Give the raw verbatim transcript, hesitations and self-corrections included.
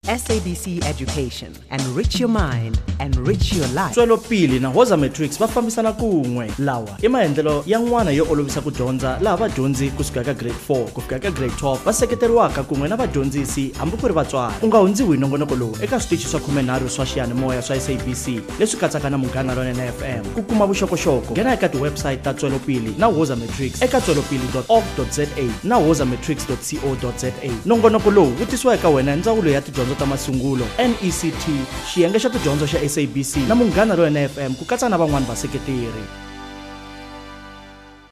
S A B C Education. Enrich your mind, enrich your life. Tswelopili na Woza Matrics va fambisana kun'we. Lawa i maendlelo ya n'wana yo olovisa ku dyondza laha vadyondzi kusuka ka grade four ku fika ka grade twelve va seketeriwaka kun'we na vadyondzisi hambi ku ri vatswari. U nga hundziwi hi nongonoko lowu eka switichi swa khumenharhu swa xiyanimoya swa S A B C leswi katsaka na Munghana Lonene F M. Ku kuma vuxokoxoko nghena eka ti-website ta Tswelopili na Woza Matrics eka tswelopili dot org dot za na woza matrix dot co dot za. Nongonoko lowu wu tisiwa eka wena hi Ndzawulo ya Tidyondzo ta Masungulo N E C T, xiyenge xa tidyondzo xa S A B C na Munghana Lonene F M ku katsa na van'wani vaseketeri.